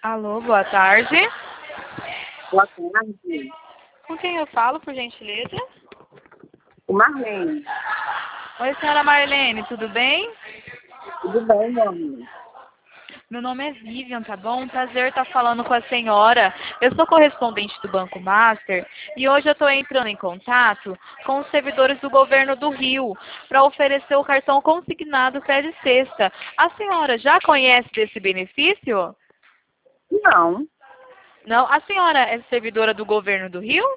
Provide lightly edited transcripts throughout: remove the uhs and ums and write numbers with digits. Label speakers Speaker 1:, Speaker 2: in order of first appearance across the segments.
Speaker 1: Alô, boa tarde.
Speaker 2: Boa tarde.
Speaker 1: Com quem eu falo, por gentileza?
Speaker 2: O Marlene.
Speaker 1: Oi, senhora Marlene, tudo bem?
Speaker 2: Tudo bem, meu amigo?
Speaker 1: Meu nome é Vivian, tá bom? Prazer estar falando com a senhora. Eu sou correspondente do Banco Master e hoje eu estou entrando em contato com os servidores do governo do Rio para oferecer o cartão consignado Férias Sexta. A senhora já conhece desse benefício?
Speaker 2: Não,
Speaker 1: Não? A senhora é servidora do governo do Rio?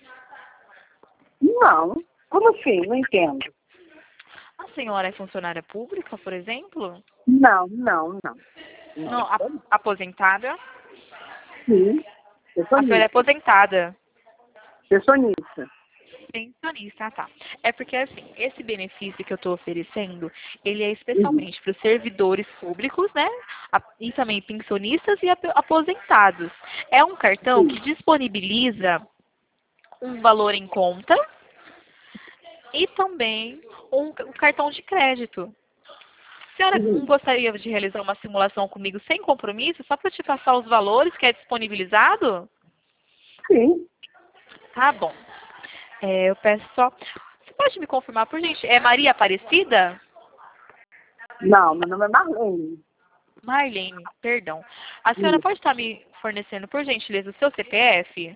Speaker 2: não. Como assim? Não entendo.
Speaker 1: A senhora é funcionária pública, por exemplo?
Speaker 2: Não, não, não.
Speaker 1: Não, aposentada?
Speaker 2: Sim,
Speaker 1: A senhora é
Speaker 2: pensionista.
Speaker 1: aposentada.
Speaker 2: Pensionista.
Speaker 1: Pensionista, tá. É porque, assim, esse benefício que eu estou oferecendo, ele é
Speaker 2: Uhum.
Speaker 1: especialmente para os servidores públicos, né? E também pensionistas e aposentados. É um cartão que
Speaker 2: Sim.
Speaker 1: disponibiliza um valor em conta e também um cartão de crédito. A senhora não
Speaker 2: Uhum.
Speaker 1: gostaria de realizar uma simulação comigo sem compromisso, só para te passar os valores que é disponibilizado?
Speaker 2: Sim.
Speaker 1: Tá bom. Eu peço só. Você pode me confirmar, por gente? É Maria Aparecida?
Speaker 2: Não, meu nome é Marlene.
Speaker 1: Marlene, perdão. A senhora
Speaker 2: Isso.
Speaker 1: pode estar me fornecendo, por gentileza, o seu CPF?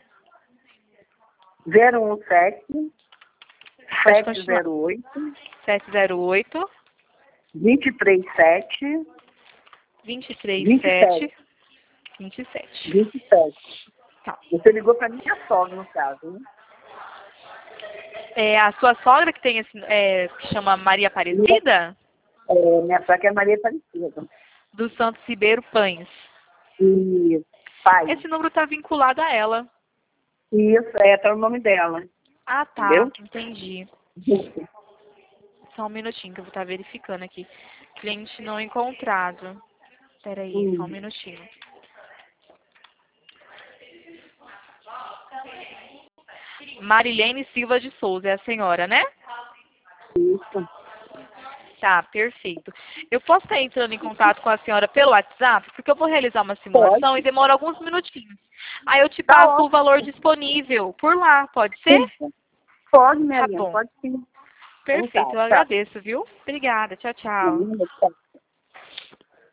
Speaker 2: 017
Speaker 1: Pode continuar.
Speaker 2: 708
Speaker 1: 708
Speaker 2: 237
Speaker 1: 237
Speaker 2: 27.
Speaker 1: 27.
Speaker 2: 27.
Speaker 1: Tá.
Speaker 2: Você ligou para minha sogra, no caso, né?
Speaker 1: É a sua sogra que tem esse, que chama Maria Aparecida?
Speaker 2: Minha sogra é Maria Aparecida.
Speaker 1: Do Santos Ribeiro Pães.
Speaker 2: E pai.
Speaker 1: Esse número está vinculado a ela.
Speaker 2: Isso, tá o nome dela.
Speaker 1: Ah, tá.
Speaker 2: Entendeu?
Speaker 1: Entendi. Só um minutinho que eu vou estar verificando aqui. Cliente não encontrado. Peraí, só um
Speaker 2: Hum.
Speaker 1: minutinho. Marilene Silva de Souza é a senhora, né?
Speaker 2: Isso.
Speaker 1: Tá, perfeito. Eu posso estar entrando em contato com a senhora pelo WhatsApp, porque eu vou realizar uma
Speaker 2: Pode.
Speaker 1: simulação e demora alguns minutinhos. Aí eu te
Speaker 2: Tá
Speaker 1: passo o valor
Speaker 2: ótimo.
Speaker 1: disponível por lá, pode ser?
Speaker 2: Sim. Pode, minha
Speaker 1: Tá
Speaker 2: linha.
Speaker 1: bom.
Speaker 2: Pode sim. Então tá.
Speaker 1: Perfeito, eu
Speaker 2: Tchau.
Speaker 1: agradeço, viu? Obrigada, tchau, tchau.
Speaker 2: Tchau.